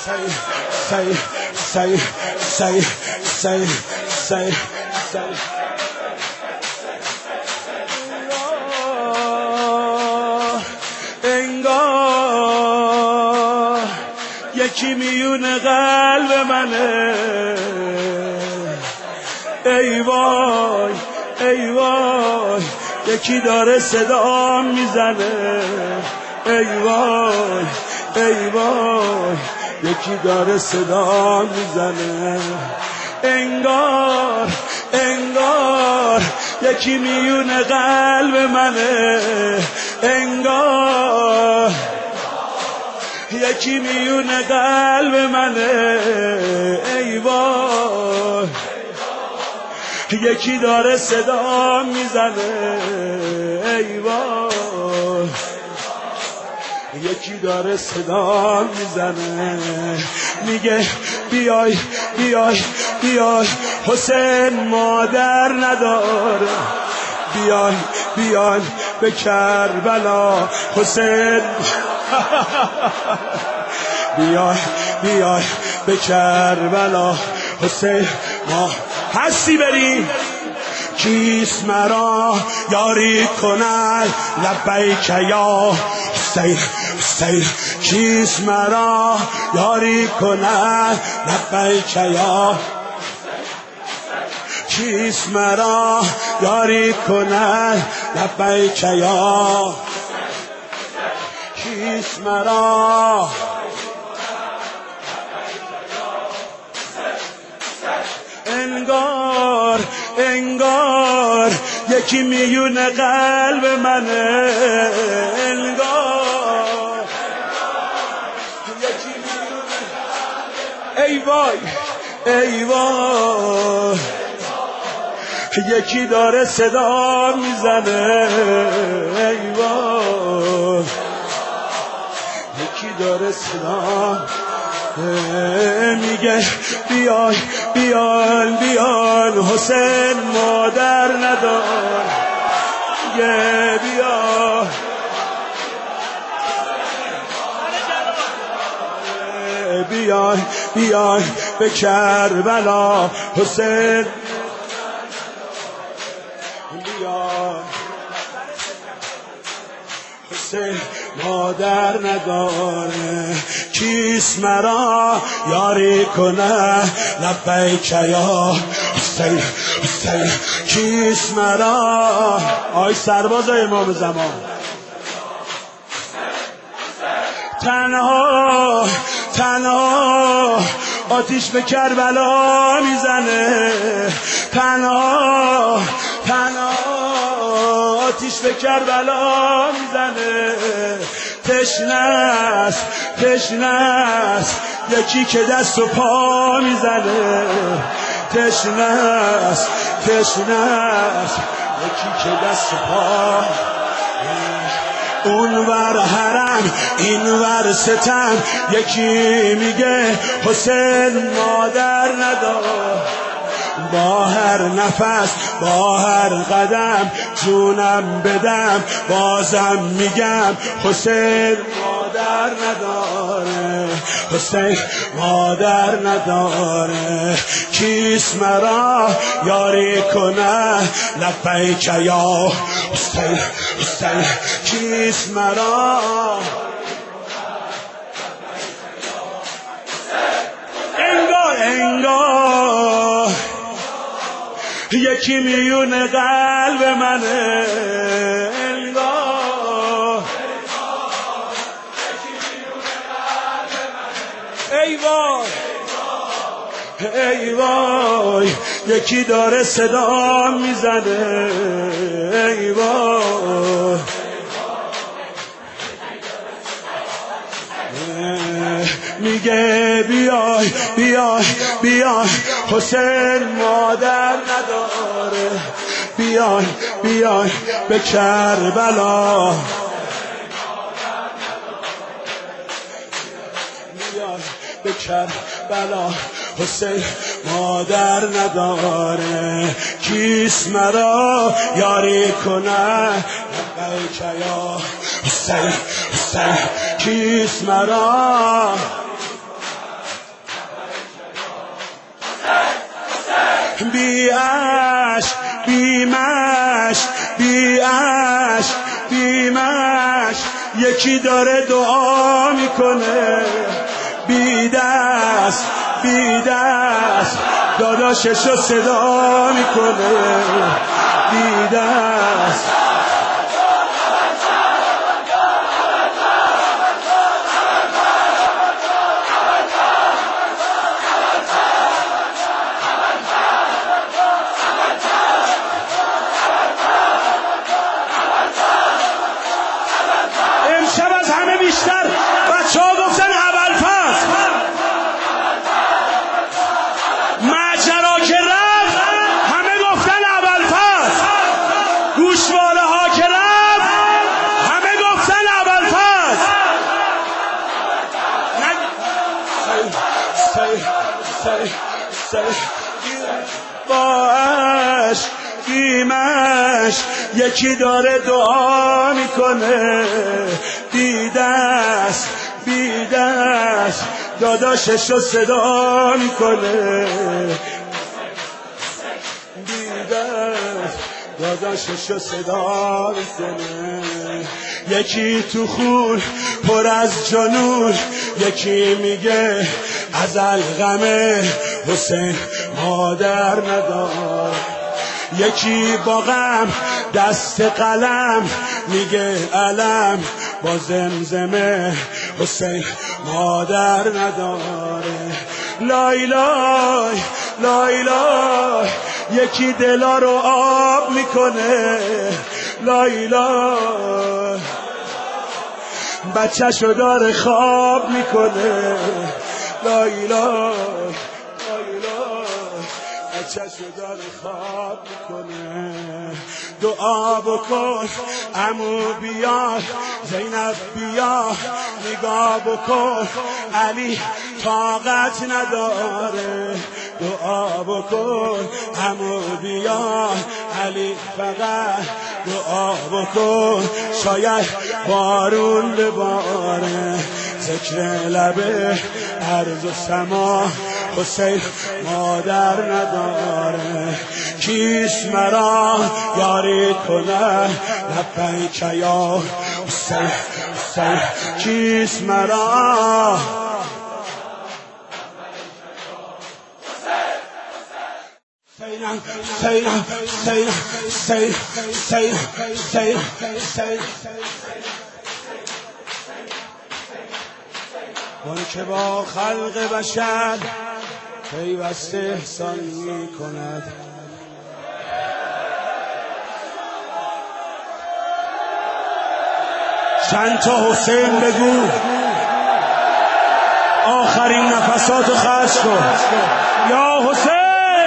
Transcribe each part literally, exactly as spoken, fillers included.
say, say, say, say, say, say. انگار یکی میون قلب منه، ای وای ای وای یکی داره صدا میزنه، ای وای ای وای یکی داره صدا میزنه. انگار انگار یکی میون قلب منه، انگار یکی میون قلب منه، ای وای یکی داره صدا میزنه، ای وای یکی داره صدا میزنه. میگه بیای بیای بیای حسین مادر نداره، بیای بیای به کربلا حسین بیای بیای به کربلا حسین. ما هستی بریم کیست مرا یاری کند، لبیک یا حسین حسین کیست مرا یاری کند، لبیک یا کیست مرا یاری کند، لبیک یا کیست مرا. انگار انگار یکی میون قلب منه، انگار یکی میون، ای وای ای وای یکی داره صدا میزنه، ای وای یکی داره صدا میگه بیای بیان بیان حسین مادر ندار، میگه بیا بیای بیای به کربلا حسین، بیا حسین مادر نداره، کیست مرا یاری کنه، لبیک یا حسین حسین کیست مرا. آی سرباز امام زمان تنها تنها آتیش به کربلا میزنه، تنها تنها آتیش به کربلا میزنه. تشنه است تشنه است یکی که دست و پا میزنه، تشنه است تشنه است یکی که دست و پا. اون ور حرم این ور ستم، یکی میگه حسین مادر ندار، با هر نفس با هر قدم جونم بدم، بازم میگم حسین مادر نداره، حسین مادر نداره. کیست مرا یاری کنه، لبیک یا حسین حسین کیست مرا. انگار انگار یکی میون قلب منه، انگار ای وای ای وای یکی داره صدا میزنه، ای وای میگه بیای بیای بیای حسین مادر نداره، بیای بیای به کربلا، بیای به کربلا حسین مادر نداره. کیست مرا یاری کنه، لبیک یا حسین حسین کیست مرا. بی عشق بی مشق بی عشق بی مشق یکی داره دعا میکنه بی دست بی دست داداششو صدا میکنه بی دست امشب از همه بیشتر بچه ها گفتن ابوالفضل ماجرا که رفت همه گفتن ابوالفضل گوشواره ها که رفت همه گفتن ابوالفضل با عشق بیمش یکی داره دعا میکنه بی دست بی دست داداششو صدا میکنه بی دست داداششو صدا میکنه یکی تو خون پر از جنون یکی میگه ازل غم حسین مادر ندار یکی با غم دست قلم میگه علم با زمزمه حسین مادر نداره لای لای لای لای یکی دلا رو آب میکنه لای لای بچه‌شو داره خواب میکنه لای لای بچه‌شو داره خواب میکنه دعا بکن عمو بیا زینب بیا نگاه بکن علی طاقت نداره دعا بکن عمو بیا علی فقط دعا بکن شاید بارون بباره ذکر لبه عرض و سما حسین مادر نداره کیست مرا یاری کنه لبیک یا حسین حسین کیست مرا سینم سینم سینم سینم سینم سینم سینم اون که با خلق بشر پیوسته احسان می کند چند تا حسین بگو آخرین نفساتو خرج کن یا حسین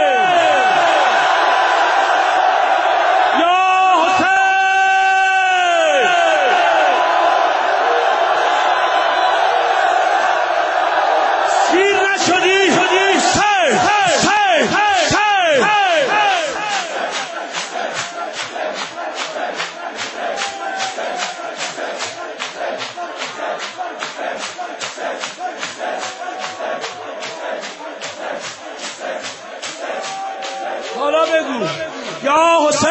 حالا بگو یا حسین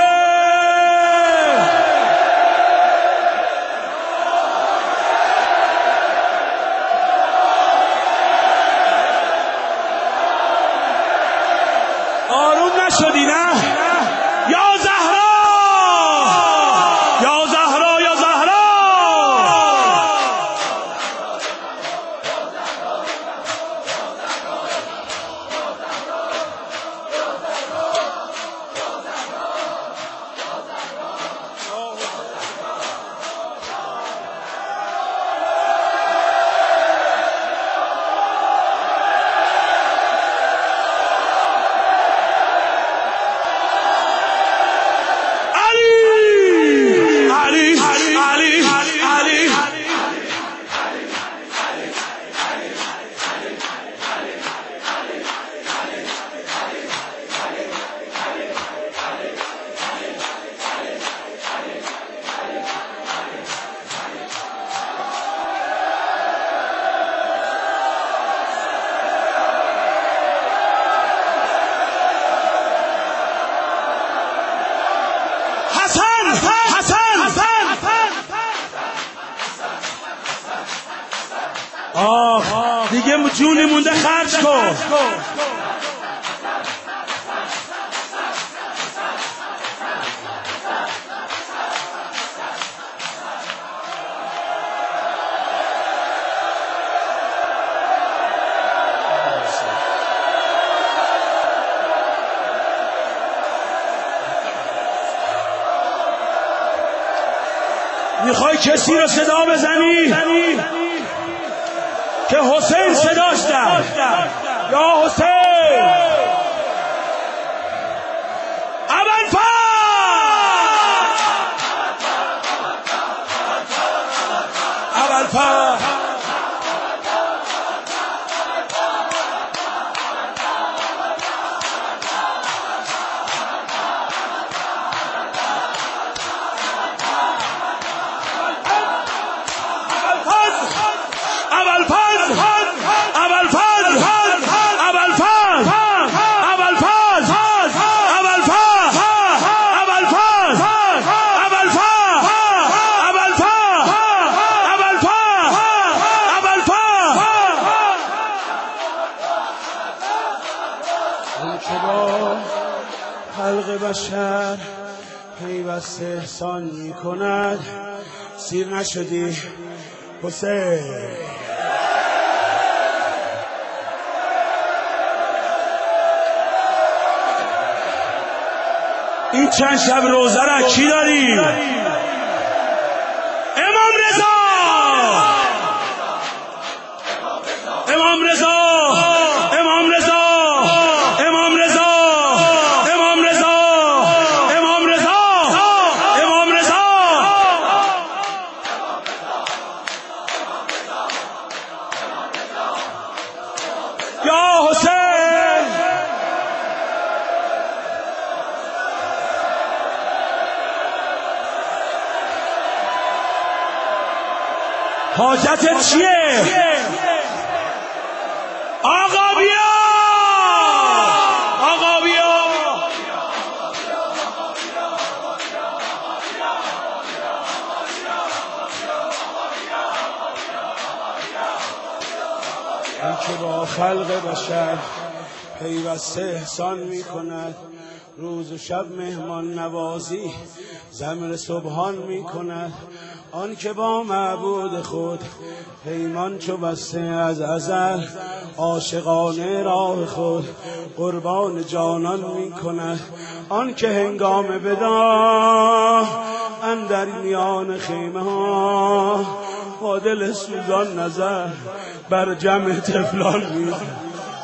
آروم نشدی نه یا زهرا یا زهرا یا زهرا آه دیگه جونی مونده خرج کن. میخوای کسی رو صدا بزنی که حسین صداش در یا حسین ابوالفضل ابوالفضل خلق بشر پیوسته احسان می کند سیر نشدی حسین. این چند شب روزه را کی داری؟ امام رضا امام رضا امام رضا امام رضا امام رضا امام رضا امام رضا یا حسین حاجتت چیه؟ آقا بیا آقا بیا این که با خلق بشر پیوسته احسان می کند روز و شب مهمان نوازی زمر سبحان می کند آن که با معبود خود پیمان چو بسته از ازل عاشقانه راه خود قربان جانان می کند آن که هنگام بدا اندر میان خیمه ها با دل سوزان نظر بر جمع طفلان می کند.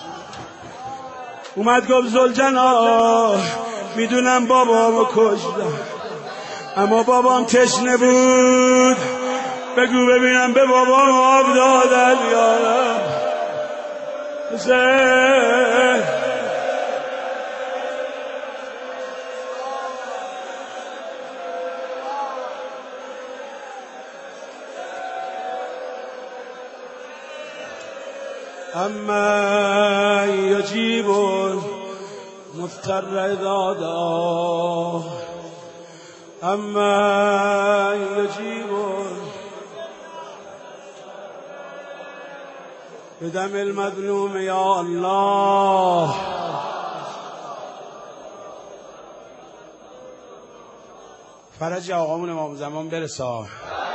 اومد گفت ذوالجلال میدونم بابامو کشتم اما بابام تشنه بود بگو ببینم به بابام آب دادن یارم حسین. اما یجیب مضطر اذا دعا اما یجیب بدم المظلوم یا الله. فرج آقامون امام زمان برسا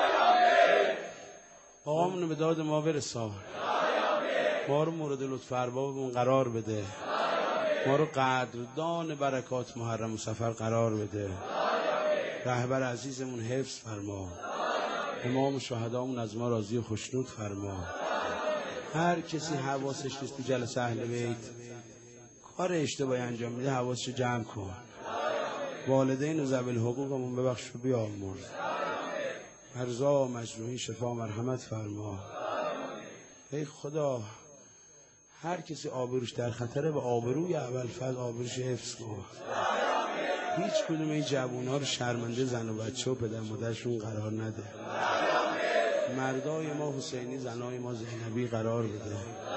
آقامون به داد ما برسا ما رو مورد لطف اربابمون قرار بده ما رو قدردان برکات محرم و سفر قرار بده رهبر عزیزمون حفظ فرما امام شهدامون از ما راضی و خوشنود فرما هر کسی حواسش نیست تو جلسه اهل بیت کار اشتباهی انجام میده حواسش جمع کن والدین و ذوی الحقوقمون ببخش و بیامرز مرزا و مجروحین شفا مرحمت فرما ای خدا هر کسی آبروش در خطره به آبروی ابوالفضل آبروش حفظ کن هیچ کدوم این جوونا رو شرمنده زن و بچه و پدر مادرشون قرار نده مردای ما حسینی زنای ما زینبی قرار بده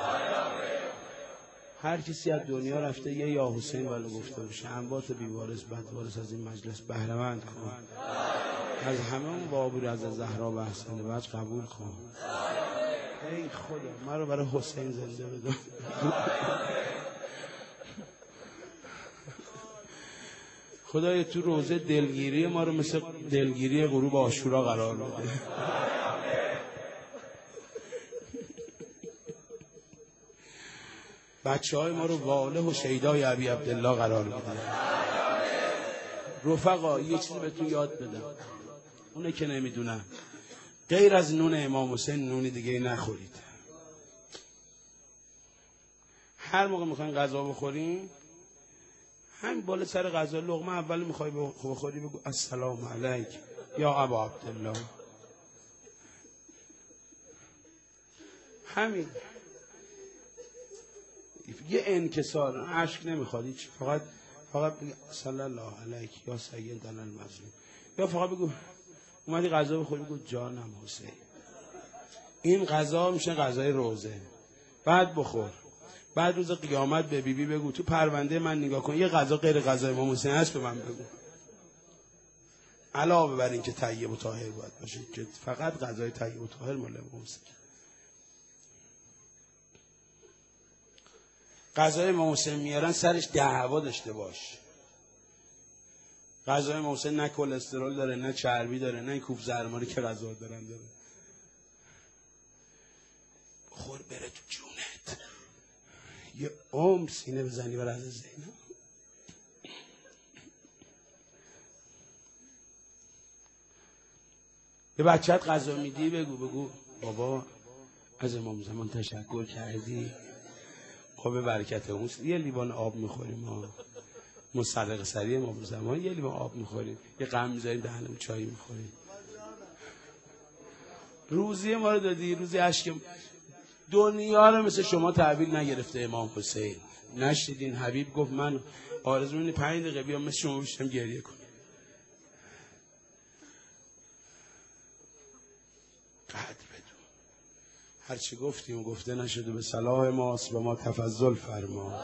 هر کسی از دنیا رفته یه یا حسین ولو گفته باشه انبات بیوارث بدوارث از این مجلس بهره‌مند کن از همه اون با آبرو از زهرا و احسن وجه قبول کن ای خدا ما رو برای حسین زنده بدون. خدای تو روزه دلگیری ما رو مثل دلگیری غروب عاشورا قرار بده. بچه های ما رو واله و شیدای ابی عبدالله قرار بده. رفقا یه چیزی بهتون یاد بدم، اونه که نمیدونم، غیر از نون امام حسین نونی دیگه نخورید. هر موقع میخواین غذا بخورین، همین بالا سر غذا لقمه اول میخوای بخوری بگو السلام علیک یا ابا عبدالله. همین یه انکسار، عشق نمیخواد هیچ، فقط فقط بگو صلی الله علیک یا سیدنا المظلوم، یا فقط بگو اومدی غذا بخوری بگو جانم حسین. این غذا میشه غذای روزه. بعد بخور. بعد روز قیامت به بیبی بی بگو تو پرونده من نگاه کن یه غذا غیر غذای امام حسین هست به من بگو. علاوه بر این که طیب و طاهر باید باشه که فقط غذای طیب و طاهر مال امام حسین. غذای امام حسین میارن سرش دعوا داشته باش. غذای امام حسین نه کلسترول داره، نه چربی داره، نه این کوف زرماری که غذا دارن داره. خور بره تو جونت. یه عمر سینه بزنی بر از زینب. به بچه‌ت غذا میدی بگو بگو بابا از امام زمان تشکر کردی، ما به برکت اون یه لیوان آب میخوریم، ما مصدق سری امام زمان یه لیوان آب میخوریم، یه قم میذاریم دهنمون چای میخوریم. روزی ما رو دادی، روزی اشک دنیا رو مثل شما تحویل نگرفته امام حسین. نشدیدین حبیب گفت من آرزو اینه پنج دقیقه بیام مثل شما بشم گریه کنم. قدر بدون هرچی گفتیم و گفته نشده به صلاح ماست و ما تفضل فرما.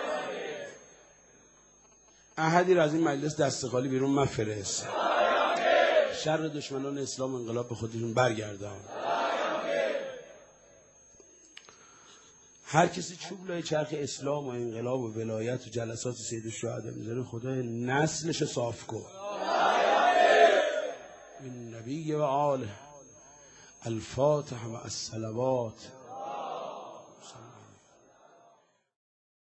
احدی را از این مجلس دست خالی بیرون مفرست. شر دشمنان اسلام انقلاب به خودشون برگردان. هر کسی چوب لای چرخ اسلام و انقلاب و ولایت و جلسات سید الشهدا میذاره خدای نسلش صاف کن. من نبی و آله. الفاتحه و الصلوات.